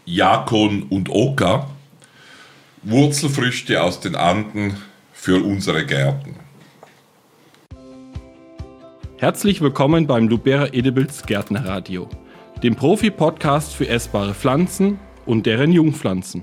Yacon und Oca, Wurzelfrüchte aus den Anden für unsere Gärten. Herzlich willkommen beim Lubera Edibles Gärtnerradio, dem Profi-Podcast für essbare Pflanzen und deren Jungpflanzen.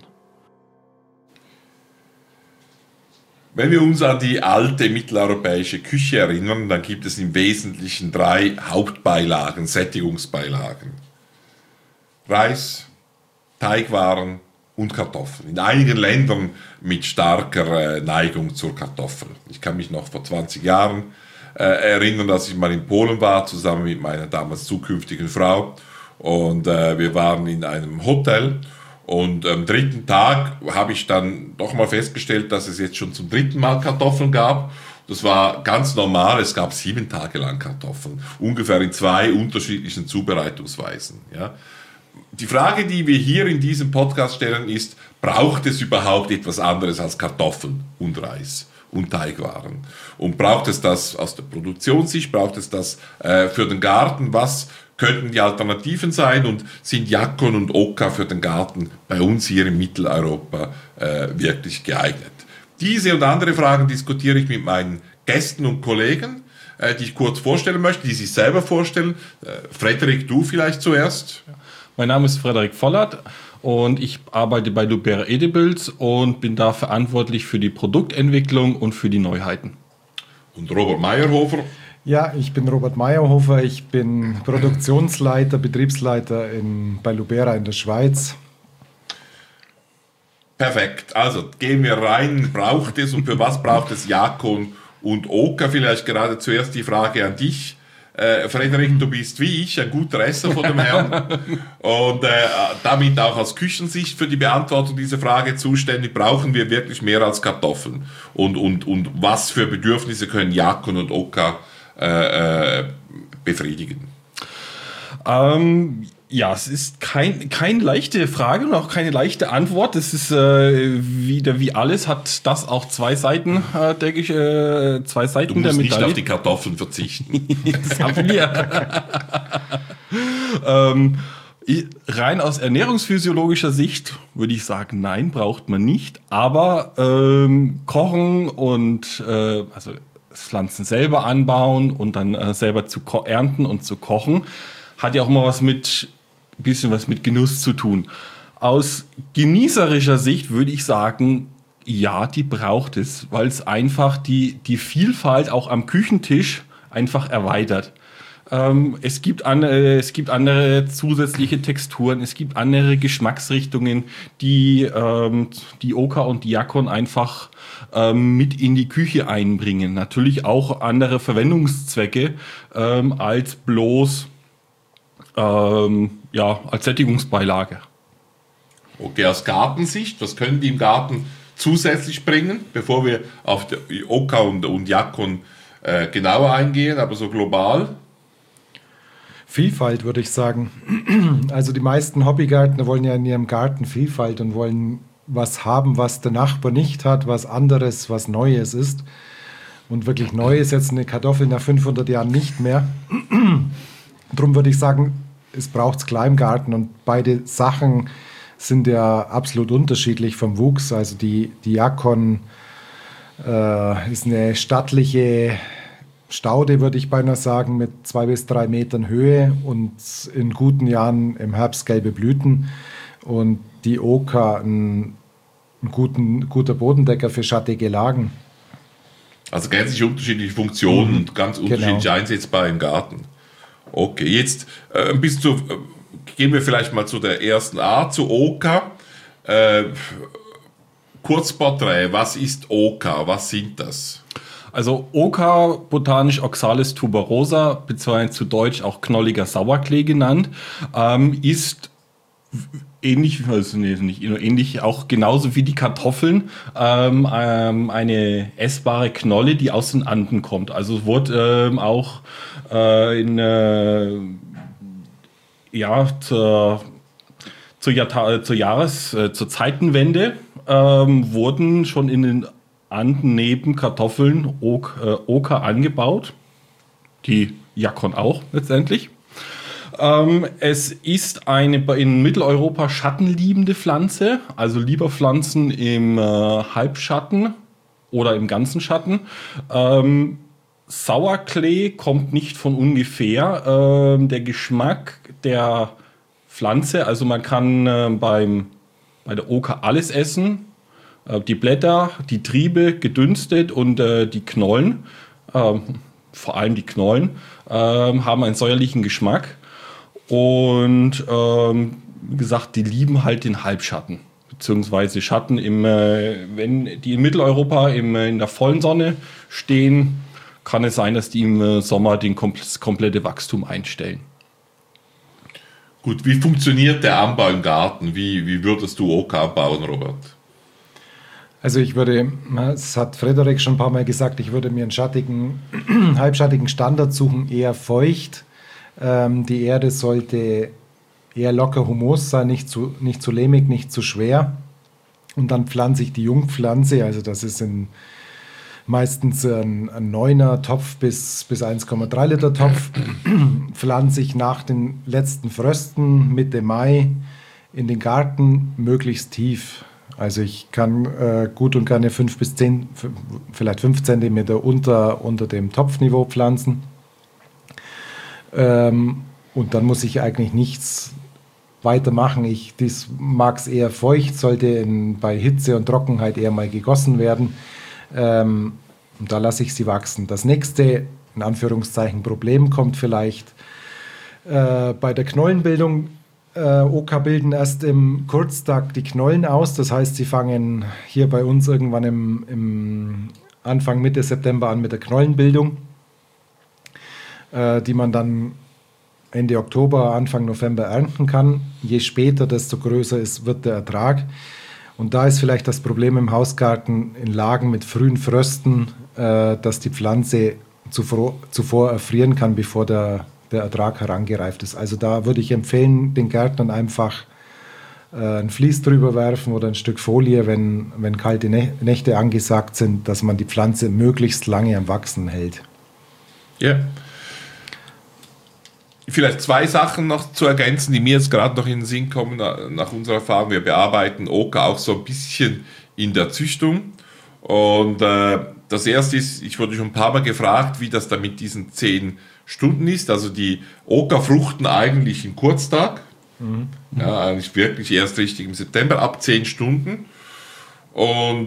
Wenn wir uns an die alte mitteleuropäische Küche erinnern, dann gibt es im Wesentlichen 3 Hauptbeilagen, Sättigungsbeilagen. Reis, Teigwaren und Kartoffeln. In einigen Ländern mit starker Neigung zur Kartoffel. Ich kann mich noch vor 20 Jahren erinnern, dass ich mal in Polen war, zusammen mit meiner damals zukünftigen Frau. Und wir waren in einem Hotel. Und am 3. Tag habe ich dann doch mal festgestellt, dass es jetzt schon zum 3. Mal Kartoffeln gab. Das war ganz normal, es gab 7 Tage lang Kartoffeln. Ungefähr in 2 unterschiedlichen Zubereitungsweisen. Ja. Die Frage, die wir hier in diesem Podcast stellen, ist, braucht es überhaupt etwas anderes als Kartoffeln und Reis und Teigwaren? Und braucht es das aus der Produktionssicht, braucht es das für den Garten? Was könnten die Alternativen sein und sind Yacon und Oca für den Garten bei uns hier in Mitteleuropa wirklich geeignet? Diese und andere Fragen diskutiere ich mit meinen Gästen und Kollegen, die ich kurz vorstellen möchte, die sich selber vorstellen. Frederik, du vielleicht zuerst. Mein Name ist Frederik Vollert und ich arbeite bei Lubera Edibles und bin da verantwortlich für die Produktentwicklung und für die Neuheiten. Und Robert Meyerhofer. Ja, ich bin Robert Meyerhofer, ich bin Produktionsleiter, Betriebsleiter bei Lubera in der Schweiz. Perfekt, also gehen wir rein, braucht es und für was braucht es Yacon und Oca? Vielleicht gerade zuerst die Frage an dich. Frederik, du bist wie ich ein guter Esser von dem Herrn und damit auch aus Küchensicht für die Beantwortung dieser Frage zuständig. Brauchen wir wirklich mehr als Kartoffeln? Und was für Bedürfnisse können Yacon und Oca befriedigen? Ja, es ist keine leichte Frage und auch keine leichte Antwort. Es ist wieder wie alles, hat das auch 2 Seiten, denke ich, 2 Seiten der Medaille. Du musst nicht auf die Kartoffeln verzichten. Das haben wir. Rein aus ernährungsphysiologischer Sicht würde ich sagen, nein, braucht man nicht. Aber kochen und also Pflanzen selber anbauen und dann selber zu ernten und zu kochen, hat ja auch immer bisschen was mit Genuss zu tun. Aus genießerischer Sicht würde ich sagen, ja, die braucht es, weil es einfach die Vielfalt auch am Küchentisch einfach erweitert. Es gibt andere zusätzliche Texturen, es gibt andere Geschmacksrichtungen, die Oca und die Yacon einfach mit in die Küche einbringen. Natürlich auch andere Verwendungszwecke als bloß als Sättigungsbeilage. Okay, aus Gartensicht, was können die im Garten zusätzlich bringen, bevor wir auf die Oca und Yacon genauer eingehen, aber so global? Vielfalt, würde ich sagen. Also die meisten Hobbygärtner wollen ja in ihrem Garten Vielfalt und wollen was haben, was der Nachbar nicht hat, was anderes, was Neues ist. Und wirklich neu ist jetzt eine Kartoffel nach 500 Jahren nicht mehr. Darum würde ich sagen, es braucht es klar im Garten und beide Sachen sind ja absolut unterschiedlich vom Wuchs. Also die Yacon ist eine stattliche Staude, würde ich beinahe sagen, mit 2 bis 3 Metern Höhe und in guten Jahren im Herbst gelbe Blüten. Und die Oca ein guter Bodendecker für schattige Lagen. Also gänzlich unterschiedliche Funktionen und ganz unterschiedlich einsetzbar im Garten. Okay, jetzt gehen wir vielleicht mal zu der ersten Art, zu Oca. Kurzporträt, was ist Oca? Was sind das? Also Oca, botanisch Oxalis tuberosa, beziehungsweise zu Deutsch auch knolliger Sauerklee genannt, ist ähnlich, also nicht nur ähnlich, auch genauso wie die Kartoffeln, eine essbare Knolle, die aus den Anden kommt. Also wurde auch zur Zeitenwende wurden schon in den Anden neben Kartoffeln Oca angebaut. Die Yacon auch letztendlich. Es ist eine in Mitteleuropa schattenliebende Pflanze, also lieber Pflanzen im Halbschatten oder im ganzen Schatten. Sauerklee kommt nicht von ungefähr. Der Geschmack der Pflanze, also man kann bei der Oker alles essen. Die Blätter, die Triebe gedünstet und die Knollen, vor allem die Knollen, haben einen säuerlichen Geschmack. Und wie gesagt, die lieben halt den Halbschatten, beziehungsweise Schatten, wenn die in Mitteleuropa in der vollen Sonne stehen, kann es sein, dass die im Sommer das komplette Wachstum einstellen. Gut, wie funktioniert der Anbau im Garten? Wie würdest du Oker anbauen, Robert? Also das hat Frederik schon ein paar Mal gesagt, ich würde mir einen halbschattigen Standard suchen, eher feucht. Die Erde sollte eher locker humos sein, nicht zu lehmig, nicht zu schwer. Und dann pflanze ich die Jungpflanze, also das ist meistens ein 9er Topf bis 1,3 Liter Topf, pflanze ich nach den letzten Frösten Mitte Mai in den Garten möglichst tief. Also ich kann gut und gerne 5 bis 10, vielleicht 5 Zentimeter unter dem Topfniveau pflanzen. Und dann muss ich eigentlich nichts weiter machen. Das mag es eher feucht, sollte bei Hitze und Trockenheit eher mal gegossen werden. Und da lasse ich sie wachsen. Das nächste, in Anführungszeichen, Problem kommt vielleicht bei der Knollenbildung. Oker bilden erst im Kurztag die Knollen aus. Das heißt, sie fangen hier bei uns irgendwann im Anfang, Mitte September an mit der Knollenbildung, die man dann Ende Oktober, Anfang November ernten kann. Je später, desto größer wird der Ertrag. Und da ist vielleicht das Problem im Hausgarten in Lagen mit frühen Frösten, dass die Pflanze zuvor erfrieren kann, bevor der Ertrag herangereift ist. Also da würde ich empfehlen, den Gärtnern einfach ein Vlies drüber werfen oder ein Stück Folie, wenn kalte Nächte angesagt sind, dass man die Pflanze möglichst lange am Wachsen hält. Ja. Vielleicht 2 Sachen noch zu ergänzen, die mir jetzt gerade noch in den Sinn kommen, nach unserer Erfahrung. Wir bearbeiten Oker auch so ein bisschen in der Züchtung. Und das erste ist, ich wurde schon ein paar Mal gefragt, wie das da mit diesen 10 Stunden ist. Also die Oker fruchten eigentlich im Kurztag. Ja, eigentlich wirklich erst richtig im September, ab 10 Stunden. Und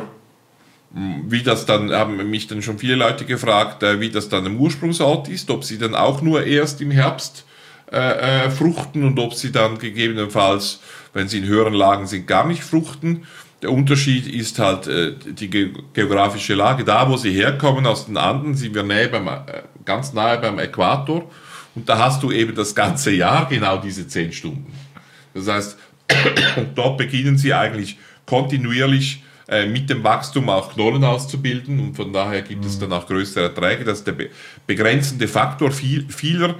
wie das dann, haben mich dann schon viele Leute gefragt, wie das dann im Ursprungsort ist, ob sie dann auch nur erst im Herbst fruchten und ob sie dann gegebenenfalls, wenn sie in höheren Lagen sind, gar nicht fruchten. Der Unterschied ist halt die geografische Lage. Da, wo sie herkommen, aus den Anden, sind wir ganz nahe beim Äquator. Und da hast du eben das ganze Jahr genau diese 10 Stunden. Das heißt, dort beginnen sie eigentlich kontinuierlich mit dem Wachstum auch Knollen auszubilden. Und von daher gibt es dann auch größere Erträge. Das ist der begrenzende Faktor vieler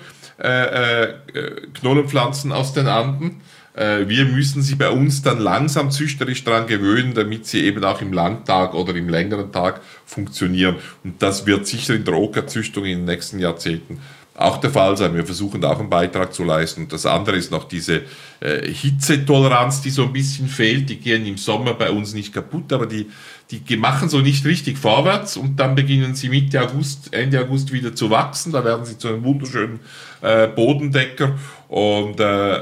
Knollenpflanzen aus den Anden. Wir müssen sie bei uns dann langsam züchterisch daran gewöhnen, damit sie eben auch im Langtag oder im längeren Tag funktionieren. Und das wird sicher in der Okerzüchtung in den nächsten Jahrzehnten auch der Fall sein. Wir versuchen da auch einen Beitrag zu leisten. Und das andere ist noch diese Hitzetoleranz, die so ein bisschen fehlt. Die gehen im Sommer bei uns nicht kaputt, aber die machen so nicht richtig vorwärts und dann beginnen sie Ende August wieder zu wachsen. Da werden sie zu einem wunderschönen Bodendecker und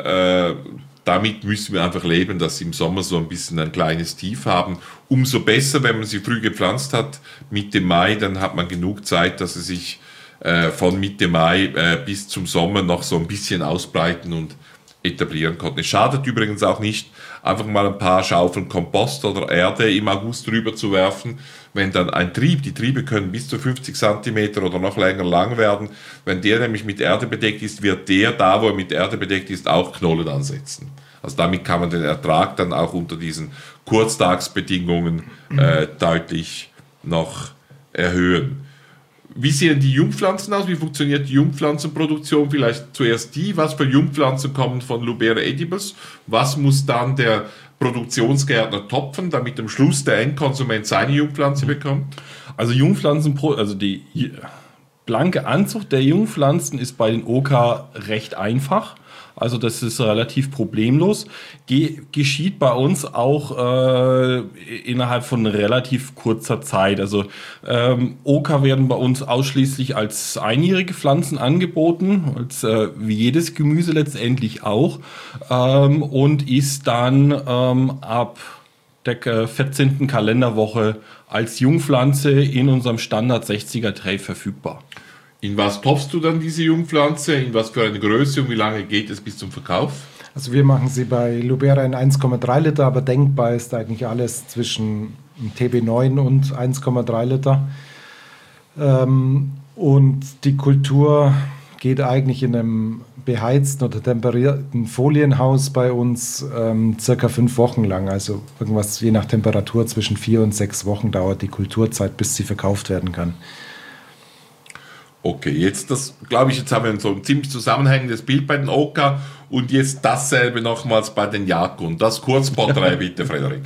damit müssen wir einfach leben, dass sie im Sommer so ein bisschen ein kleines Tief haben. Umso besser, wenn man sie früh gepflanzt hat, Mitte Mai, dann hat man genug Zeit, dass sie sich von Mitte Mai bis zum Sommer noch so ein bisschen ausbreiten und etablieren konnten. Es schadet übrigens auch nicht, einfach mal ein paar Schaufeln Kompost oder Erde im August drüber zu werfen, wenn dann die Triebe können bis zu 50 cm oder noch länger lang werden, wenn der nämlich mit Erde bedeckt ist, wird der, da wo er mit Erde bedeckt ist, auch Knollen ansetzen. Also damit kann man den Ertrag dann auch unter diesen Kurztagsbedingungen deutlich noch erhöhen. Wie sehen die Jungpflanzen aus? Wie funktioniert die Jungpflanzenproduktion? Vielleicht zuerst was für Jungpflanzen kommen von Lubera edibles? Was muss dann der Produktionsgärtner topfen, damit am Schluss der Endkonsument seine Jungpflanze bekommt? Also Jungpflanzen, blanke Anzucht der Jungpflanzen ist bei den Oka recht einfach. Also das ist relativ problemlos. Geschieht bei uns auch innerhalb von relativ kurzer Zeit. Also Oka werden bei uns ausschließlich als einjährige Pflanzen angeboten, als wie jedes Gemüse letztendlich auch. Und ist dann ab der 14. Kalenderwoche als Jungpflanze in unserem Standard 60er Tray verfügbar. In was topfst du dann diese Jungpflanze? In was für eine Größe und wie lange geht es bis zum Verkauf? Also wir machen sie bei Lubera in 1,3 Liter, aber denkbar ist eigentlich alles zwischen TB9 und 1,3 Liter. Und die Kultur geht eigentlich in einem beheizten oder temperierten Folienhaus bei uns circa 5 Wochen lang. Also irgendwas je nach Temperatur zwischen 4 und 6 Wochen dauert die Kulturzeit, bis sie verkauft werden kann. Okay, jetzt glaube ich, jetzt haben wir so ein ziemlich zusammenhängendes Bild bei den Oka und jetzt dasselbe nochmals bei den Jakon. Das Kurzporträt bitte, Frederik.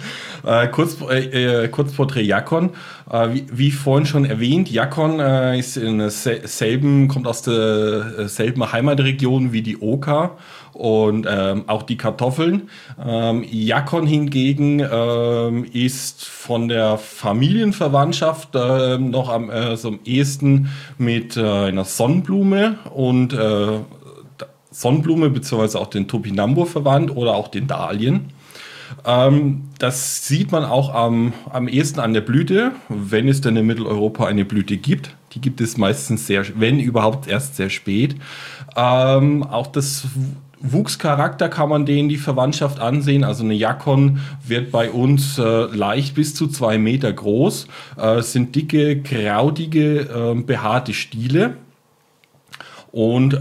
Kurzporträt Jakon. Wie vorhin schon erwähnt, Jakon ist kommt aus derselben Heimatregion wie die Oka und auch die Kartoffeln. Jakon hingegen ist von der Familienverwandtschaft noch am ehesten mit einer Sonnenblume und Sonnenblume beziehungsweise auch den Topinambur verwandt oder auch den Dahlien. Das sieht man auch am ehesten an der Blüte, wenn es denn in Mitteleuropa eine Blüte gibt. Die gibt es meistens wenn überhaupt, erst sehr spät. Auch das Wuchscharakter kann man denen die Verwandtschaft ansehen. Also eine Jakon wird bei uns leicht bis zu 2 Meter groß. Es sind dicke, krautige, behaarte Stiele und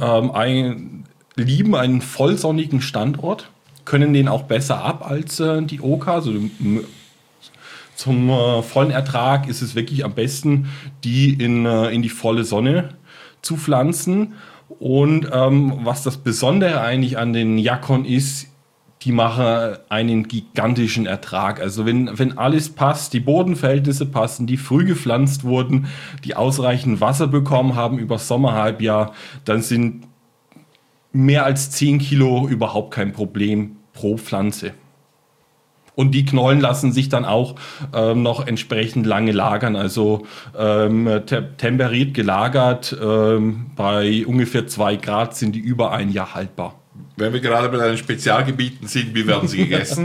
lieben einen vollsonnigen Standort, können den auch besser ab als die Oka. Also zum vollen Ertrag ist es wirklich am besten, die in die volle Sonne zu pflanzen. Und was das Besondere eigentlich an den Jakon ist, die machen einen gigantischen Ertrag. Also wenn alles passt, die Bodenverhältnisse passen, die früh gepflanzt wurden, die ausreichend Wasser bekommen haben über das Sommerhalbjahr, dann sind mehr als 10 Kilo überhaupt kein Problem pro Pflanze. Und die Knollen lassen sich dann auch noch entsprechend lange lagern, also temperiert gelagert. Bei ungefähr 2 Grad sind die über ein Jahr haltbar. Wenn wir gerade bei deinen Spezialgebieten sind, wie werden sie gegessen?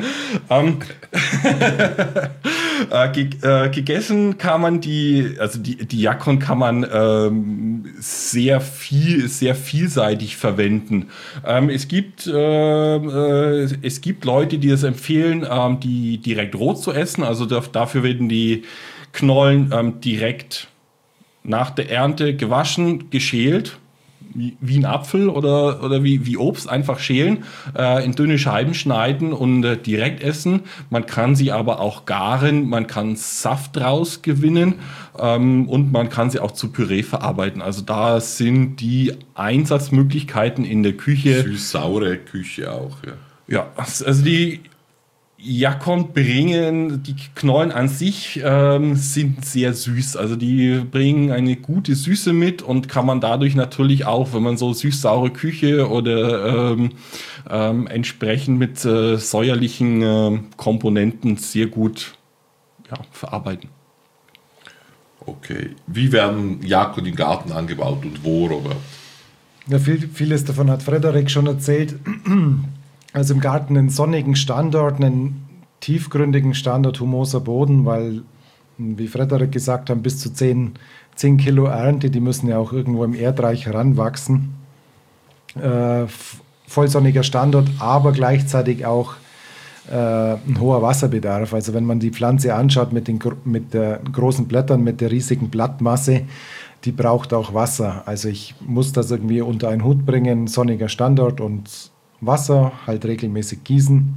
Gegessen kann man die Jakon kann man sehr vielseitig verwenden. Es gibt Leute, die es empfehlen, die direkt roh zu essen. Also dafür werden die Knollen direkt nach der Ernte gewaschen, geschält. Wie ein Apfel oder wie Obst einfach schälen, in dünne Scheiben schneiden und direkt essen. Man kann sie aber auch garen, man kann Saft draus gewinnen und man kann sie auch zu Püree verarbeiten. Also da sind die Einsatzmöglichkeiten in der Küche. Süß-saure Küche auch, ja. Ja, also die Jakon die Knollen an sich sind sehr süß. Also die bringen eine gute Süße mit und kann man dadurch natürlich auch, wenn man so süß-saure Küche oder entsprechend mit säuerlichen Komponenten sehr gut verarbeiten. Okay. Wie werden Jakon im Garten angebaut und wo, Robert? Ja, vieles davon hat Frederik schon erzählt. Also im Garten einen sonnigen Standort, einen tiefgründigen Standort, humoser Boden, weil, wie Frederik gesagt hat, bis zu 10 Kilo Ernte, die müssen ja auch irgendwo im Erdreich heranwachsen. Vollsonniger Standort, aber gleichzeitig auch ein hoher Wasserbedarf. Also wenn man die Pflanze anschaut mit den großen Blättern, mit der riesigen Blattmasse, die braucht auch Wasser. Also ich muss das irgendwie unter einen Hut bringen, sonniger Standort und Wasser, halt regelmäßig gießen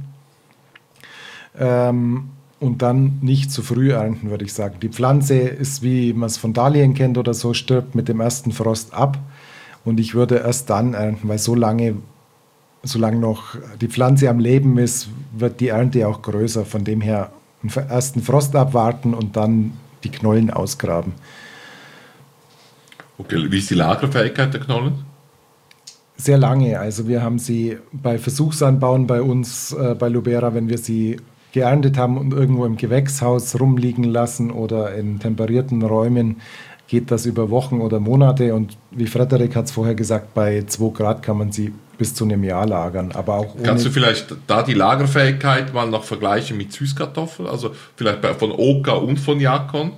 und dann nicht zu früh ernten, würde ich sagen. Die Pflanze ist, wie man es von Dahlien kennt oder so, stirbt mit dem ersten Frost ab und ich würde erst dann ernten, weil solange noch die Pflanze am Leben ist, wird die Ernte auch größer. Von dem her einen ersten Frost abwarten und dann die Knollen ausgraben. Okay, wie ist die Lagerfähigkeit der Knollen? Sehr lange. Also wir haben sie bei Versuchsanbauen bei uns, bei Lubera, wenn wir sie geerntet haben und irgendwo im Gewächshaus rumliegen lassen oder in temperierten Räumen, geht das über Wochen oder Monate. Und wie Frederik hat es vorher gesagt, bei 2 Grad kann man sie bis zu einem Jahr lagern. Aber auch ohne. Kannst du vielleicht da die Lagerfähigkeit mal noch vergleichen mit Süßkartoffeln? Also vielleicht von Oka und von Jakon?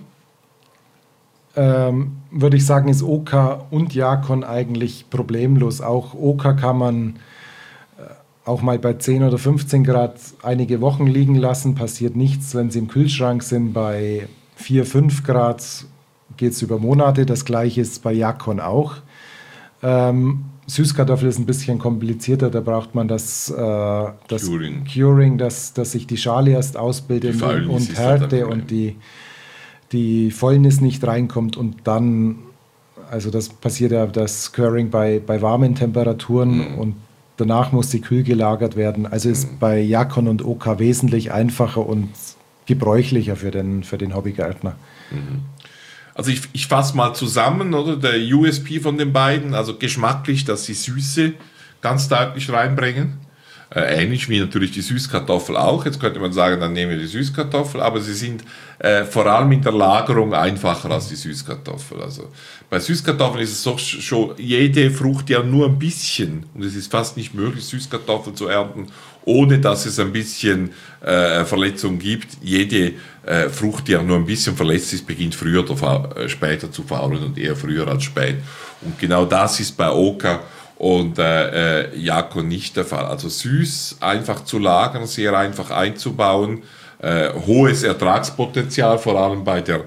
Würde ich sagen, ist Oka und Jakon eigentlich problemlos. Auch Oka kann man auch mal bei 10 oder 15 Grad einige Wochen liegen lassen, passiert nichts. Wenn sie im Kühlschrank sind, bei 4, 5 Grad geht es über Monate. Das gleiche ist bei Jakon auch. Süßkartoffel ist ein bisschen komplizierter, da braucht man das Curing, dass sich die Schale erst ausbildet und Härte und die Fäulnis nicht reinkommt und dann, also das passiert ja das Curing bei warmen Temperaturen und danach muss sie kühl gelagert werden. Also ist bei Jakon und Oka wesentlich einfacher und gebräuchlicher für den Hobbygärtner. Also ich fasse mal zusammen, oder? Der USP von den beiden, also geschmacklich, dass sie Süße ganz deutlich reinbringen. Ähnlich wie natürlich die Süßkartoffel auch. Jetzt könnte man sagen, dann nehmen wir die Süßkartoffel, aber sie sind vor allem in der Lagerung einfacher als die Süßkartoffel. Also bei Süßkartoffeln ist es doch schon jede Frucht ja nur ein bisschen, und es ist fast nicht möglich, Süßkartoffeln zu ernten, ohne dass es ein bisschen Verletzungen gibt. Jede Frucht, die ja nur ein bisschen verletzt ist, beginnt früher oder später zu faulen und eher früher als spät. Und genau das ist bei Oka und Jakon nicht der Fall. Also süß, einfach zu lagern, sehr einfach einzubauen, hohes Ertragspotenzial, vor allem bei der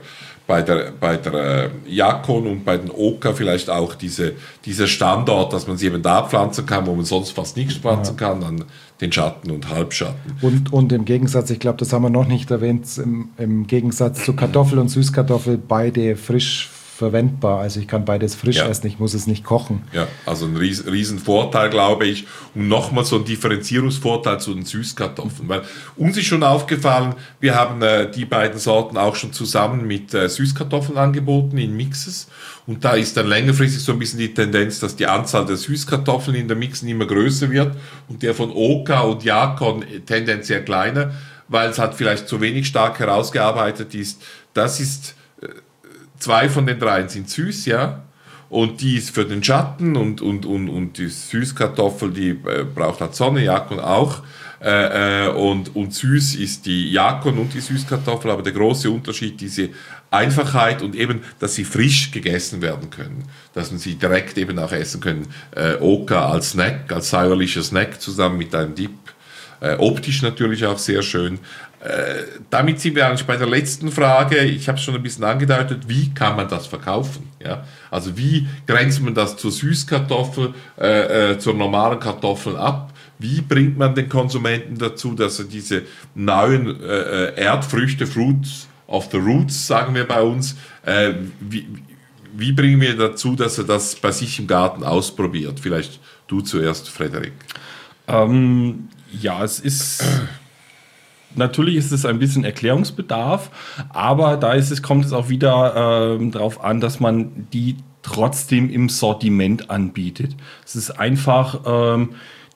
Jakon und bei den Oka vielleicht auch dieser Standort, dass man sie eben da pflanzen kann, wo man sonst fast nichts pflanzen kann, dann den Schatten und Halbschatten. Und im Gegensatz, ich glaube, das haben wir noch nicht erwähnt, im Gegensatz zu Kartoffel und Süßkartoffel beide frisch verwendbar. Also ich kann beides frisch essen, ich muss es nicht kochen. Ja, also ein riesen Vorteil, glaube ich. Und nochmal so ein Differenzierungsvorteil zu den Süßkartoffeln. Weil uns ist schon aufgefallen, wir haben die beiden Sorten auch schon zusammen mit Süßkartoffeln angeboten in Mixes. Und da ist dann längerfristig so ein bisschen die Tendenz, dass die Anzahl der Süßkartoffeln in der Mixen immer größer wird und der von Oka und Jakon tendenziell kleiner, weil es halt vielleicht zu wenig stark herausgearbeitet ist. Das ist 2 von den 3 sind süß, ja. Und die ist für den Schatten und die Süßkartoffel, die braucht halt Sonne, Jakon auch. Und süß ist die Jakon und die Süßkartoffel, aber der große Unterschied, diese Einfachheit und eben, dass sie frisch gegessen werden können, dass man sie direkt eben auch essen können. Oka als Snack, als säuerlicher Snack zusammen mit einem Dip. Optisch natürlich auch sehr schön. Damit sind wir eigentlich bei der letzten Frage. Ich habe es schon ein bisschen angedeutet. Wie kann man das verkaufen? Ja? Also wie grenzt man das zur Süßkartoffel, zur normalen Kartoffel ab? Wie bringt man den Konsumenten dazu, dass er diese neuen Erdfrüchte, Fruits of the Roots, sagen wir bei uns, wie bringen wir dazu, dass er das bei sich im Garten ausprobiert? Vielleicht du zuerst, Frederik. Ja, es ist... Natürlich ist es ein bisschen Erklärungsbedarf, aber kommt es auch wieder darauf an, dass man die trotzdem im Sortiment anbietet. Es ist einfach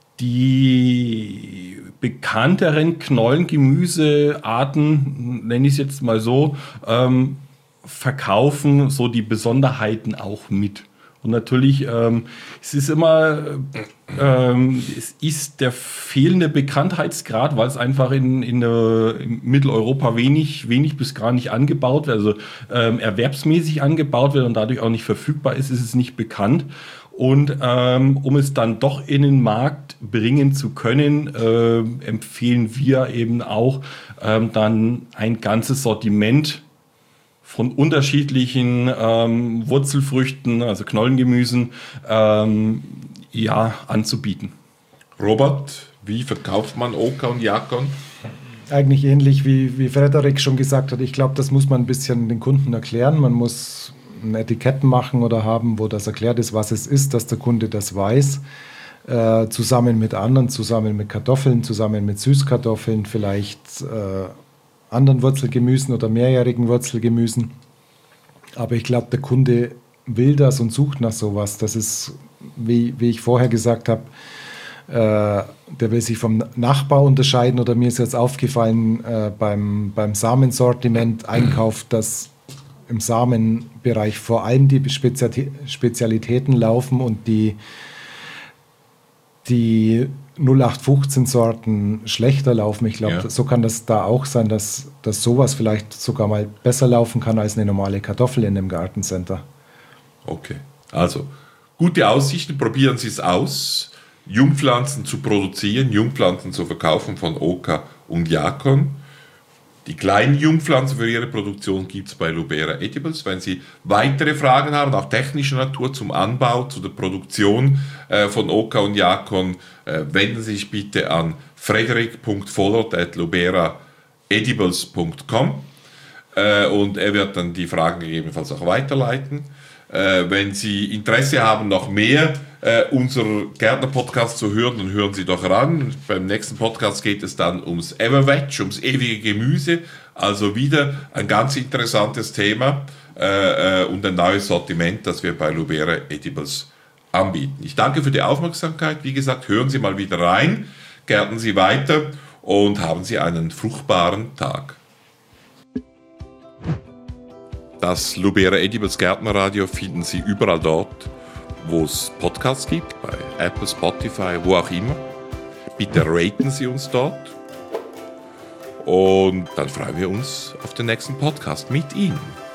die bekannteren Knollengemüsearten, nenne ich es jetzt mal so, verkaufen so die Besonderheiten auch mit. Und natürlich, es ist immer, es ist der fehlende Bekanntheitsgrad, weil es einfach in Mitteleuropa wenig bis gar nicht angebaut wird, also erwerbsmäßig angebaut wird und dadurch auch nicht verfügbar ist es nicht bekannt. Und um es dann doch in den Markt bringen zu können, empfehlen wir eben auch dann ein ganzes Sortiment von unterschiedlichen Wurzelfrüchten, also Knollengemüsen, anzubieten. Robert, wie verkauft man Oka und Jakon? Eigentlich ähnlich wie Frederik schon gesagt hat. Ich glaube, das muss man ein bisschen den Kunden erklären. Man muss ein Etikett machen oder haben, wo das erklärt ist, was es ist, dass der Kunde das weiß. Zusammen mit anderen, zusammen mit Kartoffeln, zusammen mit Süßkartoffeln, vielleicht anderen Wurzelgemüsen oder mehrjährigen Wurzelgemüsen. Aber ich glaube, der Kunde will das und sucht nach sowas. Das ist, wie ich vorher gesagt habe, der will sich vom Nachbar unterscheiden, oder mir ist jetzt aufgefallen, beim Samensortiment einkauft, dass im Samenbereich vor allem die Spezialitäten laufen und die 0815-Sorten schlechter laufen. Ich glaube, so kann das da auch sein, dass sowas vielleicht sogar mal besser laufen kann als eine normale Kartoffel in einem Gartencenter. Okay, also gute Aussichten, probieren Sie es aus, Jungpflanzen zu produzieren, Jungpflanzen zu verkaufen von Oka und Jacon. Die kleinen Jungpflanzen für Ihre Produktion gibt es bei Lubera Edibles. Wenn Sie weitere Fragen haben, auch technischer Natur zum Anbau, zu der Produktion von Oka und Jacon, wenden Sie sich bitte an frederik.vollert@luberaedibles.com und er wird dann die Fragen gegebenenfalls auch weiterleiten. Wenn Sie Interesse haben, noch mehr unser Gärtner-Podcast zu hören, dann hören Sie doch ran. Beim nächsten Podcast geht es dann ums Everveg, ums ewige Gemüse. Also wieder ein ganz interessantes Thema und ein neues Sortiment, das wir bei Lubera Edibles anbieten. Ich danke für die Aufmerksamkeit. Wie gesagt, hören Sie mal wieder rein, gärtnen Sie weiter und haben Sie einen fruchtbaren Tag. Das Lubera Edibles Gärtnerradio finden Sie überall dort, wo es Podcasts gibt, bei Apple, Spotify, wo auch immer. Bitte raten Sie uns dort. Und dann freuen wir uns auf den nächsten Podcast mit Ihnen.